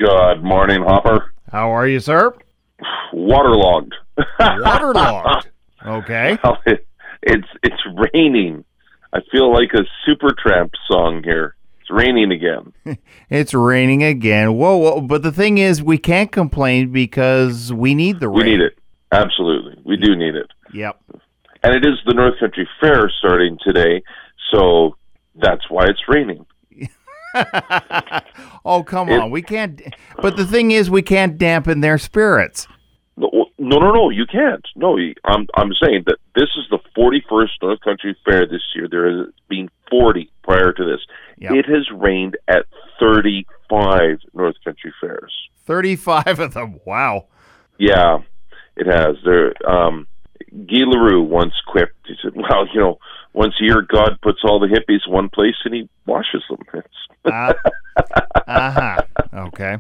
Good morning, Hopper. How are you, sir? Waterlogged. Waterlogged. Okay. Well, it's raining. I feel like a Supertramp song here. It's raining again. It's raining again. Whoa, but the thing is, we can't complain because we need the rain. We need it. Absolutely. We do need it. Yep. And it is the North Country Fair starting today, so that's why it's raining. Oh, come on. We can't. But the thing is, we can't dampen their spirits. No, you can't. No, I'm saying that this is the 41st North Country Fair this year. There has been 40 prior to this. Yep. It has rained at 35 North Country Fairs. 35 of them. Wow. Yeah, it has. Guy LaRue once quipped. He said, well, once a year God puts all the hippies in one place and he washes them. Okay.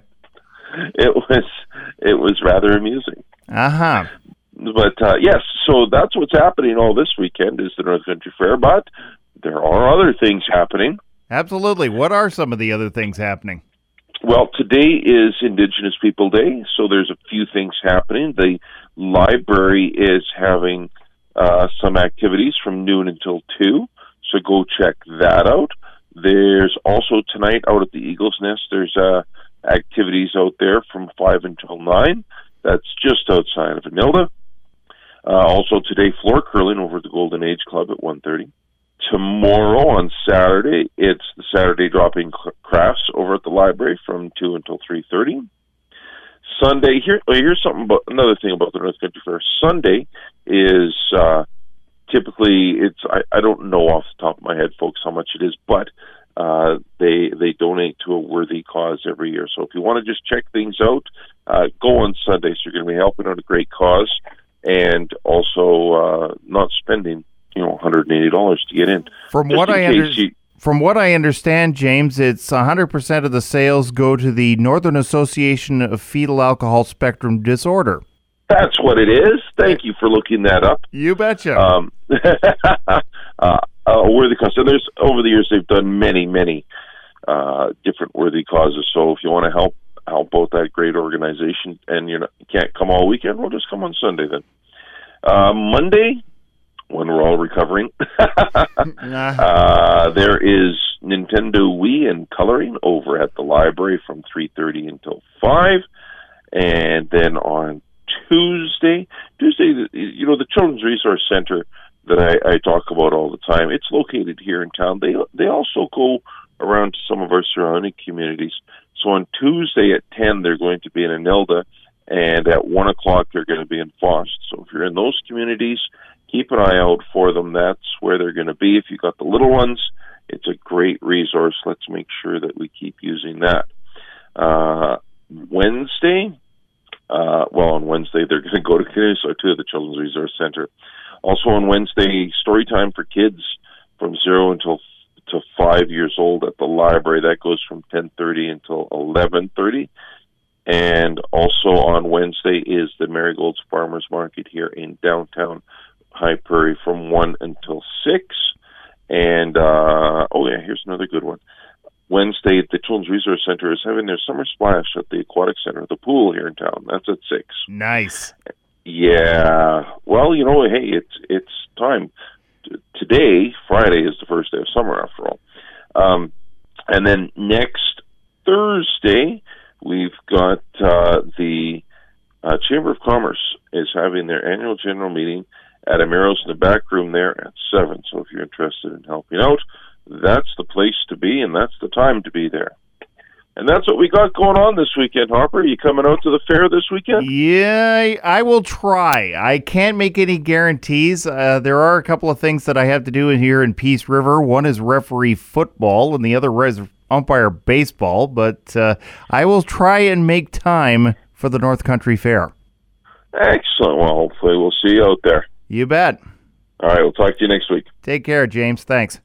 It was rather amusing. But yes, so that's what's happening all this weekend is the North Country Fair, but there are other things happening. Absolutely. What are some of the other things happening? Well, today is Indigenous People Day, so there's a few things happening. The library is having some activities from noon until 2, so go check that out. There's also tonight out at the Eagle's Nest, there's activities out there from 5 until 9. That's just outside of Anilda. Also today, floor curling over at the Golden Age Club at 1:30. Tomorrow on Saturday, it's the Saturday Dropping Crafts over at the library from 2 until 3:30. Sunday, here's another thing about the North Country Fair. Sunday is typically, I don't know off the top of my head, folks, how much it is, but they donate to a worthy cause every year. So if you want to just check things out, go on Sunday. So you're going to be helping out a great cause and also not spending $180 to get in. From what I understand, James, it's 100% of the sales go to the Northern Association of Fetal Alcohol Spectrum Disorder. That's what it is. Thank you for looking that up. You betcha. A worthy cause. And over the years, they've done many, many different worthy causes. So if you want to help out that great organization and you can't come all weekend, well, just come on Sunday then. Monday, when we're all recovering, there is Nintendo Wii and coloring over at the library from 3:30 until 5. And then on Tuesday, the Children's Resource Center that I talk about all the time, it's located here in town. They also go around to some of our surrounding communities. So on Tuesday at 10, they're going to be in Anilda, and at 1 o'clock, they're going to be in Fost. So if you're in those communities, keep an eye out for them. That's where they're going to be. If you've got the little ones, it's a great resource. Let's make sure that we keep using that. Wednesday, on Wednesday, they're going to go to Kiniso too, the Children's Resource Center. Also on Wednesday, story time for kids from 0 to 5 years old at the library. That goes from 10:30 until 11:30. And also on Wednesday is the Marigolds Farmers Market here in downtown High Prairie from 1 until 6. And, here's another good one. Wednesday, the Children's Resource Center is having their summer splash at the Aquatic Center, the pool here in town. That's at 6. Nice. Yeah. Well, hey, it's time. Today, Friday, is the first day of summer, after all. And then next Thursday, we've got the Chamber of Commerce is having their annual general meeting at Ameros in the back room there at 7. So if you're interested in helping out, that's the place to be, and that's the time to be there. And that's what we got going on this weekend, Harper. Are you coming out to the fair this weekend? Yeah, I will try. I can't make any guarantees. There are a couple of things that I have to do here in Peace River. One is referee football, and the other is umpire baseball. But I will try and make time for the North Country Fair. Excellent. Well, hopefully we'll see you out there. You bet. All right, we'll talk to you next week. Take care, James. Thanks.